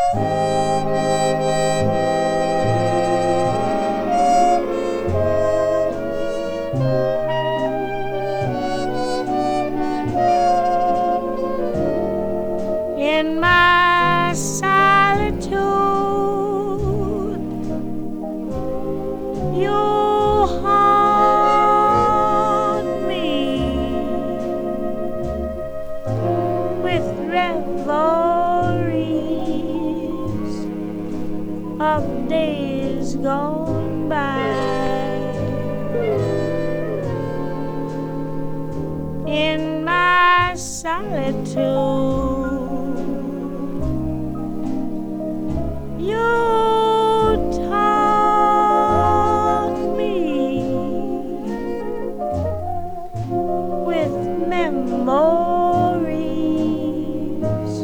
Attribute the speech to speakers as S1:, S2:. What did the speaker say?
S1: In my solitude, you haunt me with reveries of days gone by. In my solitude,